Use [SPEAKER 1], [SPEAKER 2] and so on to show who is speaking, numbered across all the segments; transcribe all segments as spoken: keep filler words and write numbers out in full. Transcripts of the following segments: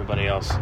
[SPEAKER 1] everybody else.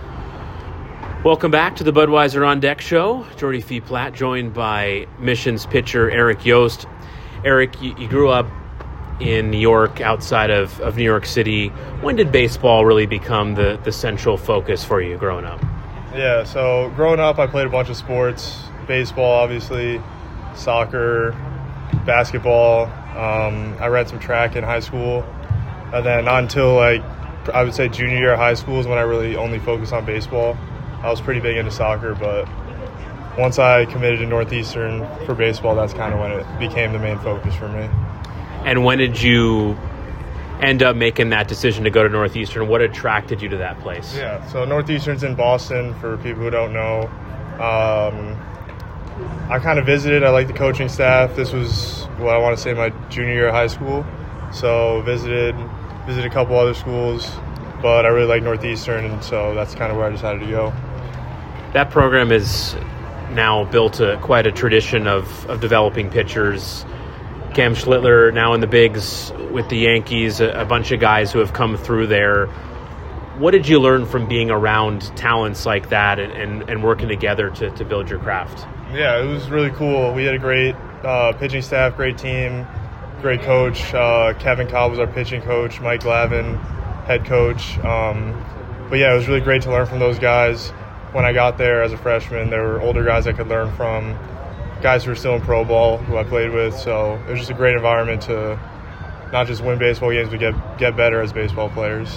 [SPEAKER 1] Welcome back to the Budweiser On Deck show. Jordy Fee Platt joined by Missions pitcher Eric Yost. Eric, you, you grew up in New York, outside of, of New York City. When did baseball really become the, the central focus for you growing up?
[SPEAKER 2] Yeah, so growing up, I played a bunch of sports. Baseball, obviously, soccer, basketball. Um, I ran some track in high school. And then not until, like, I would say junior year of high school is when I really only focused on baseball. I was pretty big into soccer, but once I committed to Northeastern for baseball, that's kind of when it became the main focus for me.
[SPEAKER 1] And when did you end up making that decision to go to Northeastern? What attracted you to that place?
[SPEAKER 2] Yeah, so Northeastern's in Boston, for people who don't know. Um, I kind of visited. I like the coaching staff. This was, what I want to say, my junior year of high school. So visited, visited a couple other schools, but I really like Northeastern, and so that's kind of where I decided to go.
[SPEAKER 1] That program is now built a, quite a tradition of, of developing pitchers. Cam Schlittler now in the bigs with the Yankees, a, a bunch of guys who have come through there. What did you learn from being around talents like that and, and, and working together to, to build your craft?
[SPEAKER 2] Yeah, it was really cool. We had a great uh, pitching staff, great team, great coach. Uh, Kevin Cobb was our pitching coach, Mike Glavin, head coach. Um, but yeah, it was really great to learn from those guys. When I got there as a freshman, there were older guys I could learn from, guys who were still in pro ball who I played with. So it was just a great environment to not just win baseball games, but get get better as baseball players.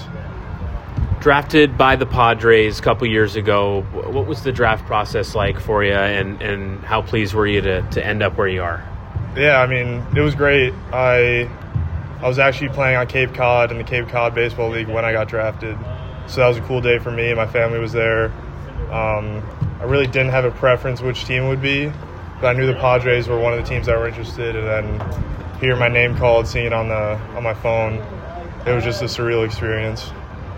[SPEAKER 1] Drafted by the Padres a couple years ago, what was the draft process like for you, and, and how pleased were you to, to end up where you are?
[SPEAKER 2] Yeah, I mean, it was great. I I was actually playing on Cape Cod in the Cape Cod Baseball League when I got drafted. So that was a cool day for me. My family was there. Um, I really didn't have a preference which team it would be, but I knew the Padres were one of the teams that were interested, and then hearing my name called, seeing it on the on my phone, it was just a surreal experience.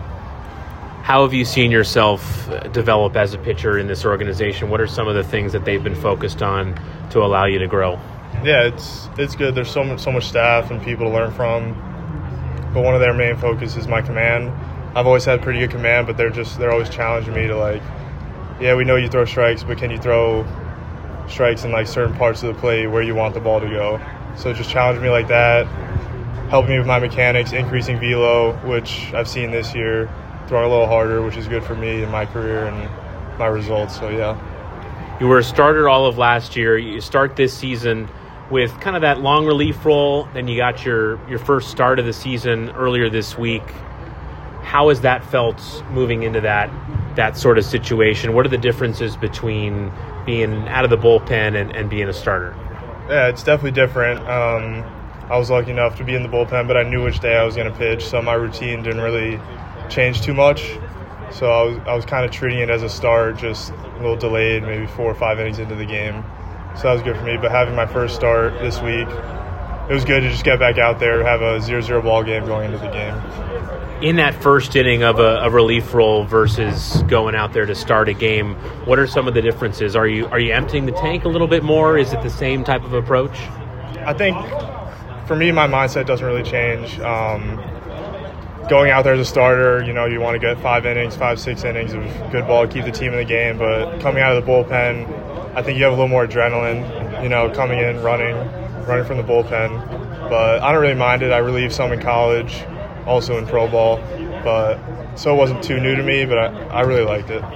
[SPEAKER 1] How have you seen yourself develop as a pitcher in this organization? What are some of the things that they've been focused on to allow you to grow?
[SPEAKER 2] Yeah, it's it's good. There's so much, so much staff and people to learn from, but one of their main focus is my command. I've always had pretty good command, but they're just they're always challenging me to, like, yeah, we know you throw strikes, but can you throw strikes in, like, certain parts of the plate where you want the ball to go? So just challenging me like that, helping me with my mechanics, increasing velo, which I've seen this year, throwing a little harder, which is good for me in my career and my results. So, yeah.
[SPEAKER 1] You were a starter all of last year. You start this season with kind of that long relief role. Then you got your, your first start of the season earlier this week. How has that felt moving into that that sort of situation? What are the differences between being out of the bullpen and, and being a starter?
[SPEAKER 2] Yeah, it's definitely different. Um, I was lucky enough to be in the bullpen, but I knew which day I was going to pitch, so my routine didn't really change too much. So I was I was kind of treating it as a start, just a little delayed, maybe four or five innings into the game. So that was good for me. But having my first start this week, it was good to just get back out there, have a zero zero ball game going into the game.
[SPEAKER 1] In that first inning of a, a relief role versus going out there to start a game, what are some of the differences? Are you are you emptying the tank a little bit more? Is it the same type of approach?
[SPEAKER 2] I think for me, my mindset doesn't really change. Um, going out there as a starter, you know, you want to get five innings, five, six innings of good ball, keep the team in the game. But coming out of the bullpen, I think you have a little more adrenaline, you know, coming in, running, running from the bullpen. But I don't really mind it. I relieved some in college, also in pro ball, but so it wasn't too new to me, but I, I really liked it.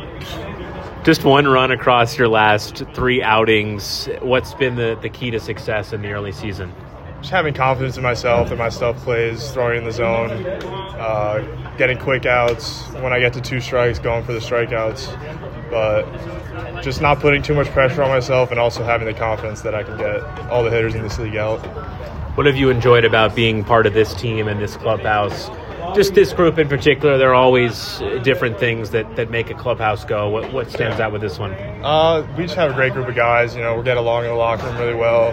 [SPEAKER 1] Just one run across your last three outings. What's been the, the key to success in the early season?
[SPEAKER 2] Just having confidence in myself that my stuff plays, throwing in the zone, uh, getting quick outs. When I get to two strikes, going for the strikeouts. But just not putting too much pressure on myself, and also having the confidence that I can get all the hitters in this league out.
[SPEAKER 1] What have you enjoyed about being part of this team and this clubhouse? Just this group in particular, there are always different things that, that make a clubhouse go. What what stands out with this one?
[SPEAKER 2] Uh, we just have a great group of guys. You know, we get along in the locker room really well.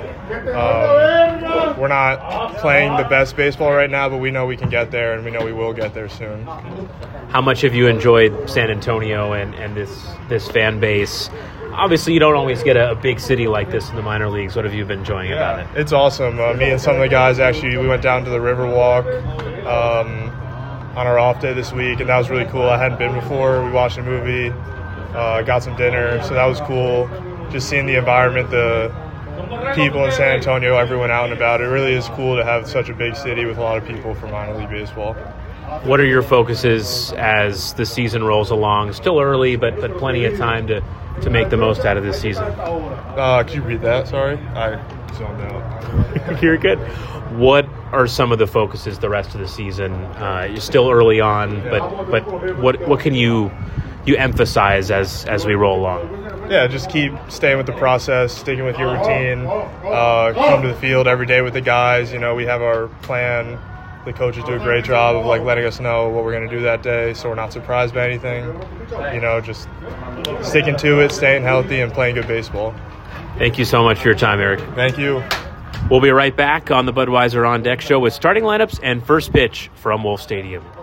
[SPEAKER 2] Um, we're not playing the best baseball right now, but we know we can get there, and we know we will get there soon.
[SPEAKER 1] How much have you enjoyed San Antonio and, and this this fan base? Obviously, you don't always get a, a big city like this in the minor leagues. What have you been enjoying
[SPEAKER 2] yeah,
[SPEAKER 1] about it?
[SPEAKER 2] It's awesome. Uh, me and some of the guys, actually, we went down to the Riverwalk. Um, on our off day this week, and that was really cool. I hadn't been before. We watched a movie, uh, got some dinner, so that was cool. Just seeing the environment, the people in San Antonio, everyone out and about. It really is cool to have such a big city with a lot of people for minor league baseball.
[SPEAKER 1] What are your focuses as the season rolls along? Still early, but but plenty of time to, to make the most out of this season.
[SPEAKER 2] Uh, can you read that? Sorry, I zoned out.
[SPEAKER 1] You're good. What are some of the focuses the rest of the season? Uh, you're still early on, but but what what can you you emphasize as as we roll along?
[SPEAKER 2] Yeah, just keep staying with the process, sticking with your routine. Uh, come to the field every day with the guys. You know, we have our plan. The coaches do a great job of like letting us know what we're going to do that day, so we're not surprised by anything. You know, just sticking to it, staying healthy, and playing good baseball.
[SPEAKER 1] Thank you so much for your time, Eric.
[SPEAKER 2] Thank you.
[SPEAKER 1] We'll be right back on the Budweiser On Deck show with starting lineups and first pitch from Wolf Stadium.